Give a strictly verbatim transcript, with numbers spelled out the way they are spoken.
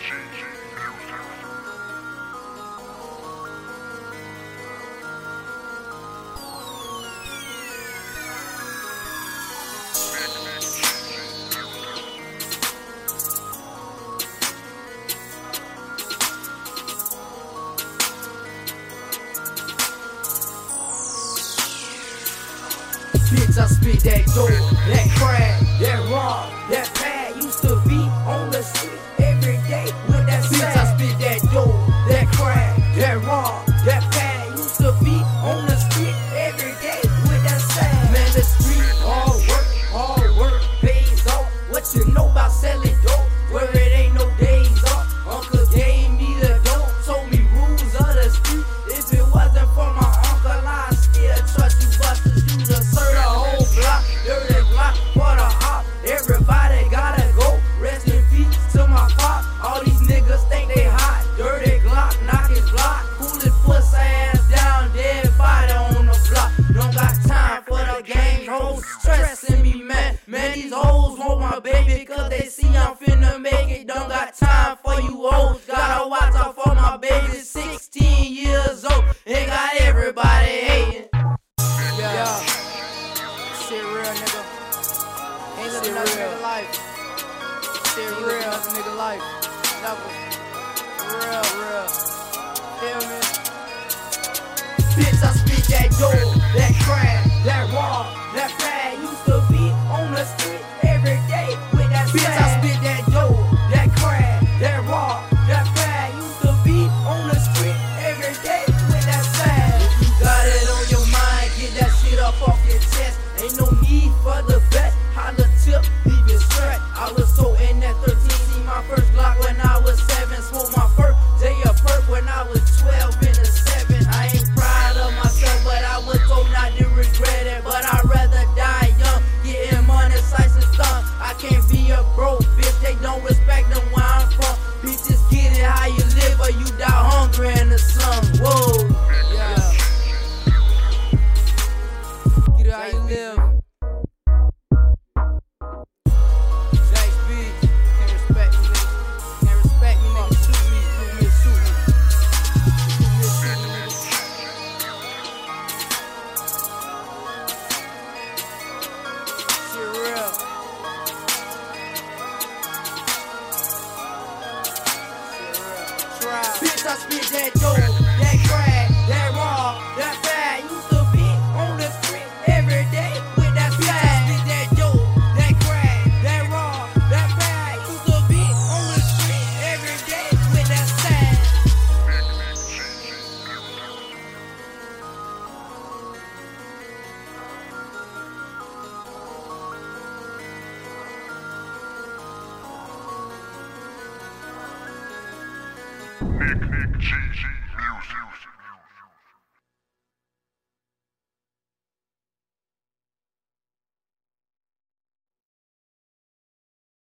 Bitch, I spit that dope, that crack, that raw, that pad. Used to be on the street every day with that bitch, sad. I spit that dope, that crack, that raw, that pad. Used to be on the street every day with that sad. Man, the street, hard work, hard work, pays off. What you know about selling dope, where it ain't no days off. Uncle gave me the dope, told me rules of the street. If it wasn't for my uncle, I'd still trust you busters. You the serve the whole block, dirty block for the hop. Everybody gotta go, rest in peace to my pop. All these niggas think they hot, dirty Glock, knock his block. Cool his pussy ass down, dead body on the block. Don't got time for the games, hoes stressing me, man. Man, these hoes want my baby cause they see I'm finna make it. Don't got time for you hoes, gotta watch out for my baby. sixteen years old, and got everybody hating. Yeah, shit real, nigga. Ain't living another nigga life. Shit real, another nigga life. Never. Real, real. Feel me? Bitch, I spit that dope, that crack, that raw, that pad. Used to be on the street every day with that sad. Bitch, I spit that dope, that crack, that raw, that pad. Used to be on the street every day with that sad. If you got it on your mind, get that shit up off your chest. Ain't no need for the best. Holla tip, leave it straight. I was so in that thirteen, see my first Glock when I was seven. Smoke my first day of perk when I was twelve in a seven. I ain't proud of myself, but I was told not to regret it. But I'd rather die young, getting money, slice and thumb. I can't be a broke bitch, they don't respect them where I'm from. Bitches get it how you live, or you die hungry in the slum. Whoa, yeah. Get it how you live. Jax B, can't respect me, nigga. Can't respect me, nigga. Shoot me, shoot me, shoot me. Shoot me, shoot me, nigga. Shit real. Shit real. Try. Bitch, I spit that dope, that crack, that raw, that pad. Used to be on the street every day with that sad. Bitch, I spit that dope, that crack, that raw, that pad. Used to be on the street every day with that sad. Nick, Nick, G, G.